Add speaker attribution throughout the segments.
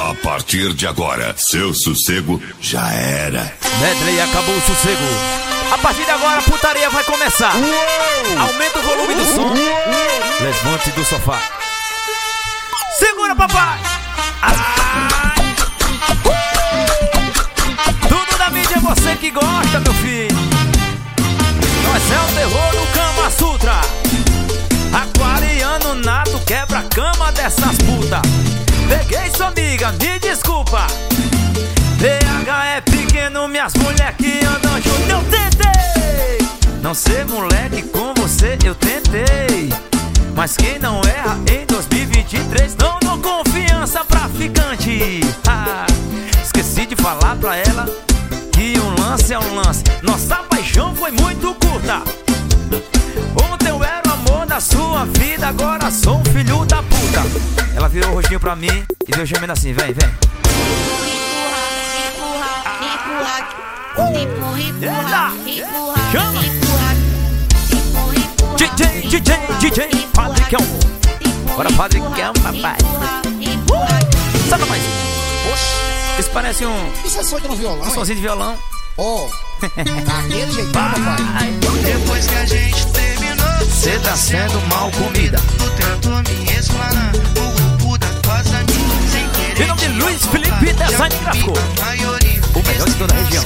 Speaker 1: A partir de agora, seu sossego já era.
Speaker 2: Medley acabou o sossego. A partir de agora a putaria vai começar. Aumenta o volume do som. Levante do sofá. Segura, papai. Tudo da mídia é você que gosta, meu filho. Nós é o terror do Kama Sutra. Aquariano nato quebra a cama dessas putas. Peguei sua amiga, me desculpa. PH é pequeno, minhas mulher que andam junto. Eu tentei não ser moleque com você, eu tentei. Mas quem não erra em 2023 não dou confiança pra ficante. Esqueci de falar pra ela que um lance é um lance. Nossa paixão foi muito curta. Ontem eu era o amor da sua vida, agora sou um filho da puta. Ela virou o rostinho pra mim e veio gemendo assim, vem, vem. Chama! DJ Patricão. Bora, Patricão, papai. Sabe mais? Isso parece um...
Speaker 3: Isso é só de um violão?
Speaker 2: Um sonzinho de violão.
Speaker 3: Ó, daquele jeitão, papai.
Speaker 4: Depois que a gente terminou,
Speaker 2: cê tá sendo mal comida.
Speaker 4: tu tentou me explanar o grupo da tua amiga. Sem querer
Speaker 2: Em nome de Luiz Felipe Design Gráfico, o melhor de toda a região.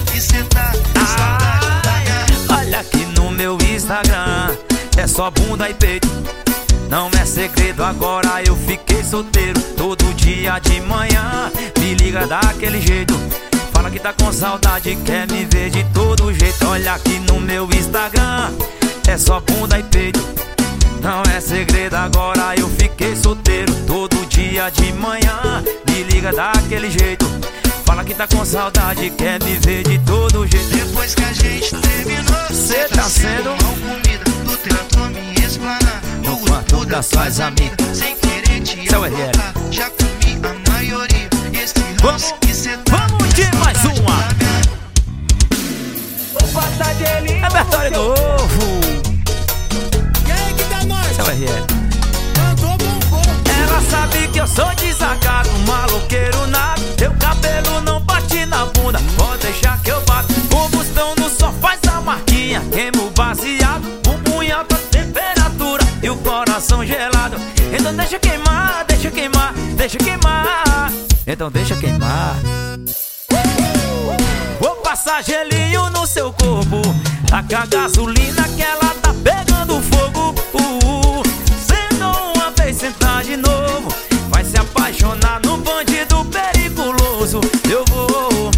Speaker 2: Olha aqui no meu Instagram, é só bunda e peito. Não é segredo, agora eu fiquei solteiro. Todo dia de manhã me liga daquele jeito. Fala que tá com saudade, quer me ver de todo jeito. Olha aqui no meu Instagram, é só bunda e peito. Não é segredo, agora eu fiquei solteiro. Todo dia de manhã me liga daquele jeito. Fala que tá com saudade, quer me ver de todo jeito.
Speaker 4: Depois que a gente terminou,
Speaker 2: cê tá sendo
Speaker 4: mal comida. Tu tentou me explanar
Speaker 2: no quarto das suas amigas.
Speaker 4: Sem querer te
Speaker 2: Seu
Speaker 4: avocar, já comi a maioria. Esse lance que cê tá...
Speaker 2: Vamos de mais uma. Repertório novo.
Speaker 3: E aí, que tá nós?
Speaker 2: Seu RL.
Speaker 3: Mandou bombom.
Speaker 2: Ela sabe que eu sou desacato, maloqueiro nada. Teu cabelo não bate na bunda, pode deixar que eu bato. Combustão no só faz a marquinha, queima o baseado. Bumbum em alta temperatura e o coração gelado. Então deixa queimar, deixa queimar, deixa queimar. Então deixa queimar. Vou passar gelinho no seu corpo, taca a gasolina que ela tá pegando fogo. Sentou uma vez, sentar de novo, vai se apaixonar num bandido perigoso. Eu vou.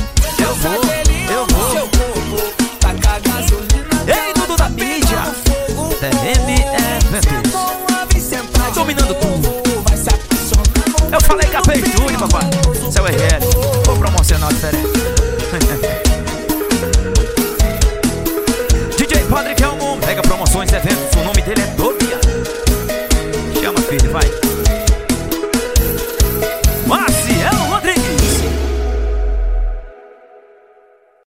Speaker 2: Ei, tudo da mídia, TM eventos, dominando tudo. Eu falei que a peixe, papai.